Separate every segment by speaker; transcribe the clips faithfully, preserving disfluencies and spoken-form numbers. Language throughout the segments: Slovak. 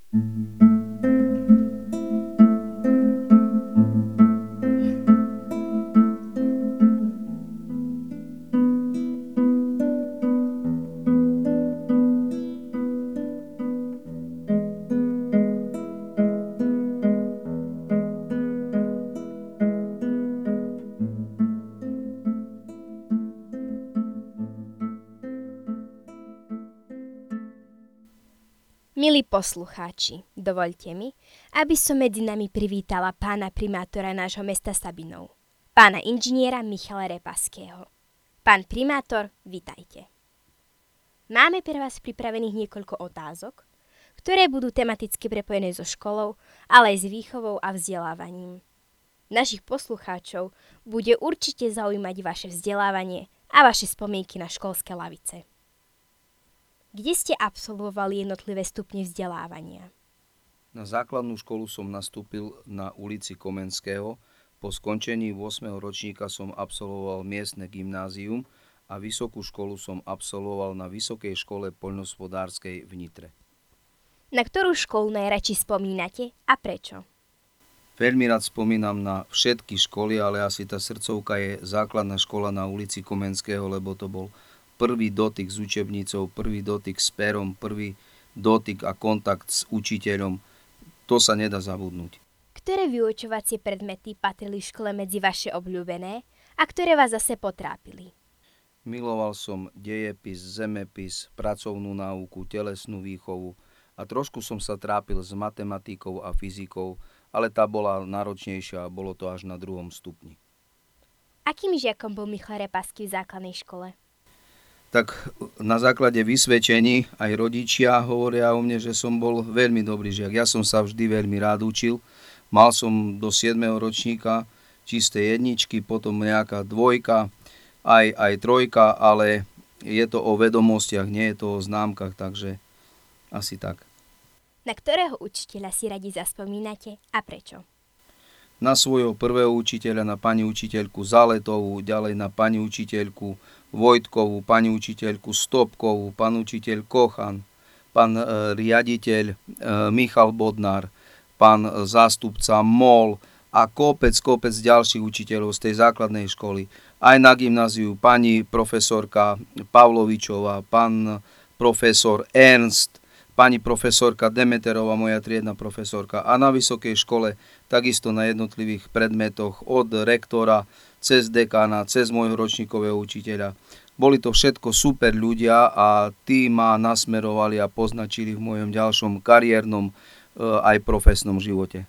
Speaker 1: Milí poslucháči, dovoľte mi, aby som medzi nami privítala pána primátora nášho mesta Sabinov, pána inžiniera Michala Repaského. Pán primátor, vitajte. Máme pre vás pripravených niekoľko otázok, ktoré budú tematicky prepojené so školou, ale aj s výchovou a vzdelávaním. Našich poslucháčov bude určite zaujímať vaše vzdelávanie a vaše spomienky na školské lavice. Kde ste absolvovali jednotlivé stupne vzdelávania?
Speaker 2: Na základnú školu som nastúpil na ulici Komenského. Po skončení ôsmeho ročníka som absolvoval miestne gymnázium a vysokú školu som absolvoval na Vysokej škole poľnohospodárskej v Nitre.
Speaker 1: Na ktorú školu najradšej spomínate a prečo?
Speaker 2: Veľmi rád spomínam na všetky školy, ale asi tá srdcovka je základná škola na ulici Komenského, lebo to bol prvý dotyk s učebnicou, prvý dotyk s perom, prvý dotyk a kontakt s učiteľom. To sa nedá zabudnúť.
Speaker 1: Ktoré vyučovacie predmety patrili v škole medzi vaše obľúbené a ktoré vás zase potrápili?
Speaker 2: Miloval som dejepis, zemepis, pracovnú náuku, telesnú výchovu a trošku som sa trápil s matematikou a fyzikou, ale tá bola náročnejšia a bolo to až na druhom stupni.
Speaker 1: Akým žiakom bol Michal Repasky v základnej škole?
Speaker 2: Tak na základe vysvedčení aj rodičia hovoria o mne, že som bol veľmi dobrý žiak. Ja som sa vždy veľmi rád učil. Mal som do siedmeho ročníka čisté jedničky, potom nejaká dvojka, aj, aj trojka, ale je to o vedomostiach, nie je to o známkach, takže asi tak.
Speaker 1: Na ktorého učiteľa si radi zaspomínate a prečo?
Speaker 2: Na svojho prvého učiteľa, na pani učiteľku Zaletovú, ďalej na pani učiteľku Vojtkovú, pani učiteľku Stopkovú, pán učiteľ Kochan, pán e, riaditeľ e, Michal Bodnár, pán e, zástupca Mol a kopec, kopec ďalších učiteľov z tej základnej školy. Aj na gymnáziu pani profesorka Pavlovičová, pán profesor Ernst, pani profesorka Demeterová, moja triedna profesorka, a na vysokej škole takisto na jednotlivých predmetoch od rektora cez dekána, cez môjho ročníkového učiteľa. Boli to všetko super ľudia a tí ma nasmerovali a poznačili v mojom ďalšom kariérnom aj profesnom živote.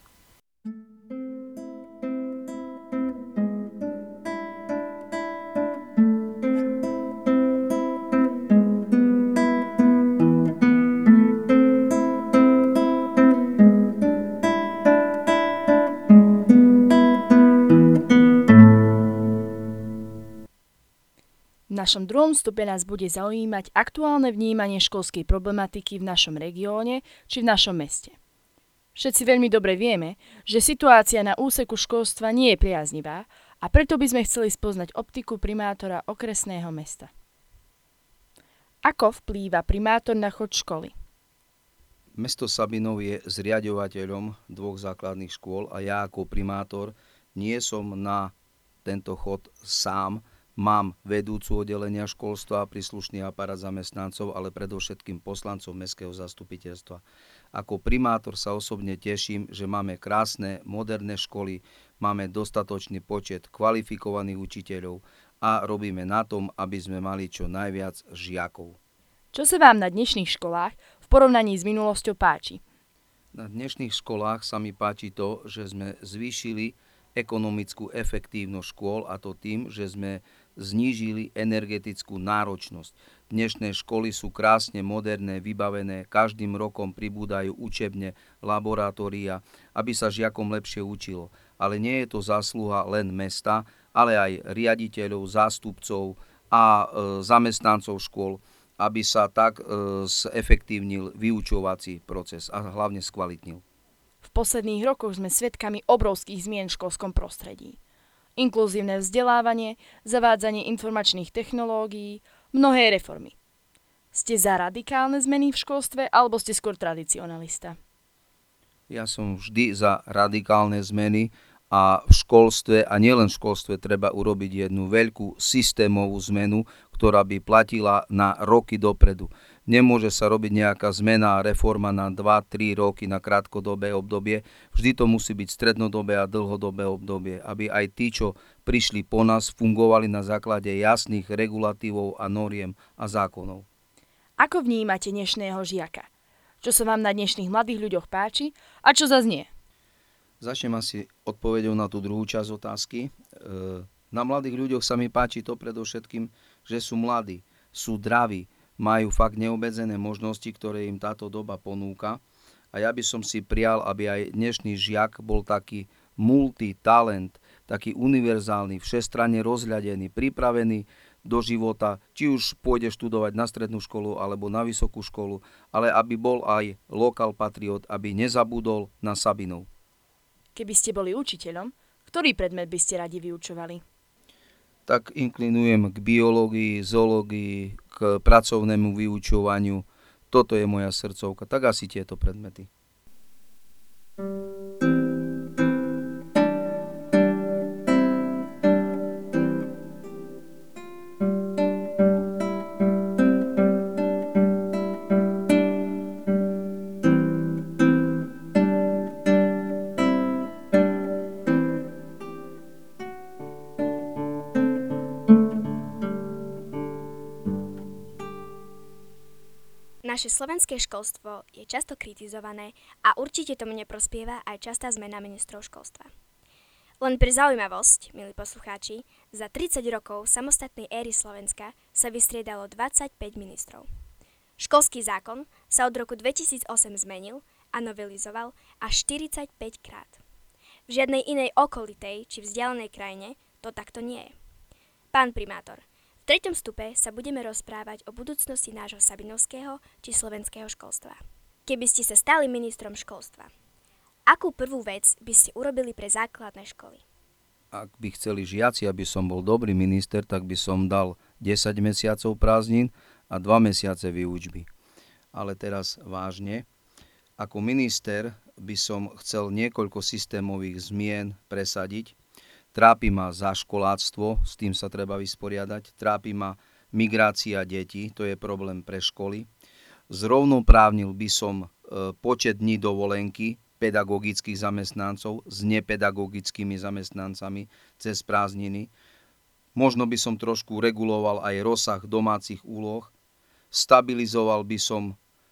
Speaker 3: V našom druhom stupe nás bude zaujímať aktuálne vnímanie školskej problematiky v našom regióne či v našom meste. Všetci veľmi dobre vieme, že situácia na úseku školstva nie je priaznivá a preto by sme chceli spoznať optiku primátora okresného mesta. Ako vplýva primátor na chod školy?
Speaker 2: Mesto Sabinov je zriaďovateľom dvoch základných škôl a ja ako primátor nie som na tento chod sám. Mám vedúcu oddelenia školstva, príslušný aparát zamestnancov, ale predovšetkým poslancov mestského zastupiteľstva. Ako primátor sa osobne teším, že máme krásne, moderné školy, máme dostatočný počet kvalifikovaných učiteľov a robíme na tom, aby sme mali čo najviac žiakov.
Speaker 3: Čo sa vám na dnešných školách v porovnaní s minulosťou páči?
Speaker 2: Na dnešných školách sa mi páči to, že sme zvýšili ekonomickú efektívnosť škôl, a to tým, že sme znížili energetickú náročnosť. Dnešné školy sú krásne, moderné, vybavené, každým rokom pribúdajú učebne, laboratória, aby sa žiakom lepšie učilo. Ale nie je to zásluha len mesta, ale aj riaditeľov, zástupcov a e, zamestnancov škôl, aby sa tak e, zefektívnil vyučovací proces a hlavne skvalitnil.
Speaker 3: V posledných rokoch sme svedkami obrovských zmien v školskom prostredí. Inkluzívne vzdelávanie, zavádzanie informačných technológií, mnohé reformy. Ste za radikálne zmeny v školstve alebo ste skôr tradicionalista?
Speaker 2: Ja som vždy za radikálne zmeny a v školstve, a nielen v školstve, treba urobiť jednu veľkú systémovú zmenu, ktorá by platila na roky dopredu. Nemôže sa robiť nejaká zmena a reforma na dva tri roky na krátkodobé obdobie. Vždy to musí byť strednodobé a dlhodobé obdobie, aby aj tí, čo prišli po nás, fungovali na základe jasných regulatívov a noriem a zákonov.
Speaker 3: Ako vnímate dnešného žiaka? Čo sa vám na dnešných mladých ľuďoch páči a čo zas nie?
Speaker 2: Začnem asi odpoveďou na tú druhú časť otázky. E, na mladých ľuďoch sa mi páči to predovšetkým, že sú mladí, sú zdraví, majú fakt neobmedzené možnosti, ktoré im táto doba ponúka. A ja by som si prial, aby aj dnešný žiak bol taký multitalent, taký univerzálny, všestranne rozhľadený, pripravený do života, či už pôjde študovať na strednú školu alebo na vysokú školu, ale aby bol aj lokal patriot, aby nezabudol na Sabinov.
Speaker 3: Keby ste boli učiteľom, ktorý predmet by ste radi vyučovali?
Speaker 2: Tak inklinujem k biológii, zoológii, k pracovnému vyučovaniu. Toto je moja srdcovka, tak asi tieto predmety.
Speaker 1: Naše slovenské školstvo je často kritizované a určite tomu neprospieva aj častá zmena ministrov školstva. Len pre zaujímavosť, milí poslucháči, za tridsať rokov samostatnej éry Slovenska sa vystriedalo dvadsaťpäť ministrov. Školský zákon sa od roku dvetisícosem zmenil a novelizoval až štyridsaťpäť krát. V žiadnej inej okolitej či vzdialenej krajine to takto nie je. Pán primátor, v treťom stupe sa budeme rozprávať o budúcnosti nášho sabinovského či slovenského školstva. Keby ste sa stali ministrom školstva, akú prvú vec by ste urobili pre základné školy?
Speaker 2: Ak by chceli žiaci, aby som bol dobrý minister, tak by som dal desať mesiacov prázdnin a dva mesiace výučby. Ale teraz vážne, ako minister by som chcel niekoľko systémových zmien presadiť. Trápi ma zaškoláctvo, s tým sa treba vysporiadať. Trápi ma migrácia detí, to je problém pre školy. Zrovnoprávnil by som e, počet dní dovolenky pedagogických zamestnancov s nepedagogickými zamestnancami cez prázdniny. Možno by som trošku reguloval aj rozsah domácich úloh. Stabilizoval by som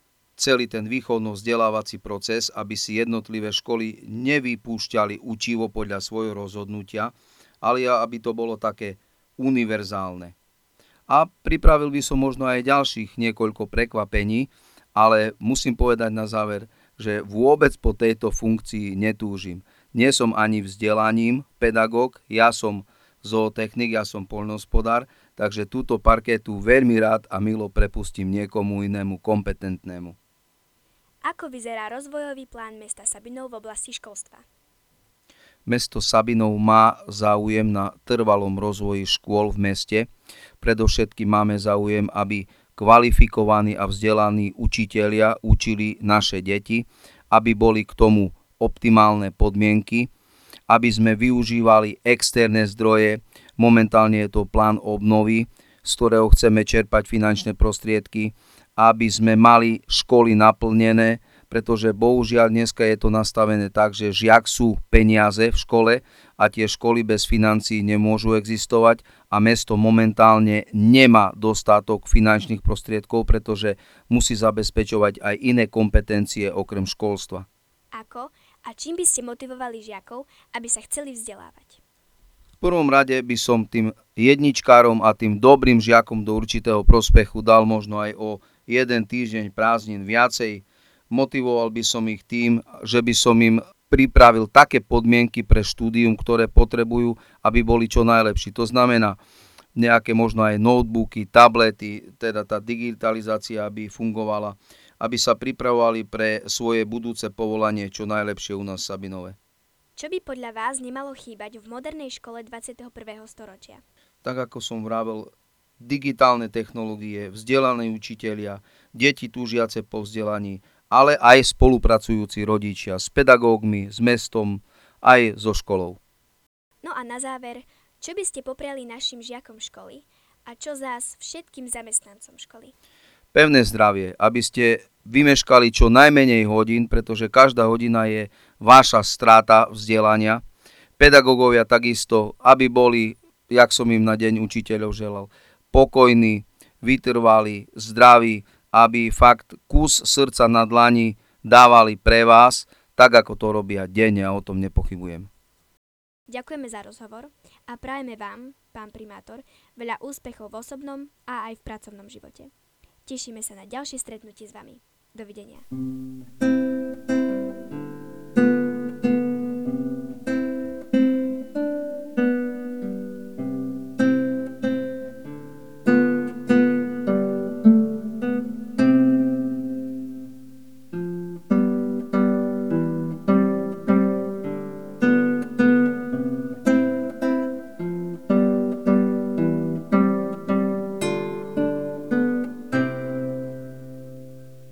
Speaker 2: celý ten výchovno-vzdelávací proces, aby si jednotlivé školy nevypúšťali učivo podľa svojho rozhodnutia, ale aby to bolo také univerzálne. A pripravil by som možno aj ďalších niekoľko prekvapení, ale musím povedať na záver, že vôbec po tejto funkcii netúžim. Nie som ani vzdelaním pedagóg, ja som zootechnik, ja som poľnohospodár, takže túto parketu veľmi rád a milo prepustím niekomu inému kompetentnému.
Speaker 1: Ako vyzerá rozvojový plán mesta Sabinov v oblasti školstva?
Speaker 2: Mesto Sabinov má záujem na trvalom rozvoji škôl v meste. Predovšetkým máme záujem, aby kvalifikovaní a vzdelaní učitelia učili naše deti, aby boli k tomu optimálne podmienky, aby sme využívali externé zdroje. Momentálne je to plán obnovy, z ktorého chceme čerpať finančné prostriedky, aby sme mali školy naplnené, pretože bohužiaľ dneska je to nastavené tak, že žiak sú peniaze v škole a tie školy bez financií nemôžu existovať a mesto momentálne nemá dostatok finančných prostriedkov, pretože musí zabezpečovať aj iné kompetencie okrem školstva.
Speaker 1: Ako a čím by ste motivovali žiakov, aby sa chceli vzdelávať?
Speaker 2: V prvom rade by som tým jedničkárom a tým dobrým žiakom do určitého prospechu dal možno aj o jeden týždeň prázdnin viacej. Motivoval by som ich tým, že by som im pripravil také podmienky pre štúdium, ktoré potrebujú, aby boli čo najlepší. To znamená nejaké možno aj notebooky, tablety, teda tá digitalizácia aby fungovala, aby sa pripravovali pre svoje budúce povolanie čo najlepšie u nás v Sabinove.
Speaker 1: Čo by podľa vás nemalo chýbať v modernej škole dvadsiateho prvého storočia?
Speaker 2: Tak ako som vravel, digitálne technológie, vzdelaní učitelia, deti túžiace po vzdelaní ale aj spolupracujúci rodičia s pedagógmi, s mestom, aj so školou.
Speaker 4: No a na záver, čo by ste popriali našim žiakom školy a čo zás všetkým zamestnancom školy?
Speaker 2: Pevné zdravie, aby ste vymeškali čo najmenej hodín, pretože každá hodina je vaša strata vzdelania. Pedagógovia takisto, aby boli, jak som im na deň učiteľov želal, pokojní, vytrvalí, zdraví, aby fakt kus srdca na dlani dávali pre vás, tak ako to robia denne a o tom nepochybujem.
Speaker 4: Ďakujeme za rozhovor a prajeme vám, pán primátor, veľa úspechov v osobnom a aj v pracovnom živote. Tešíme sa na ďalšie stretnutie s vami. Dovidenia.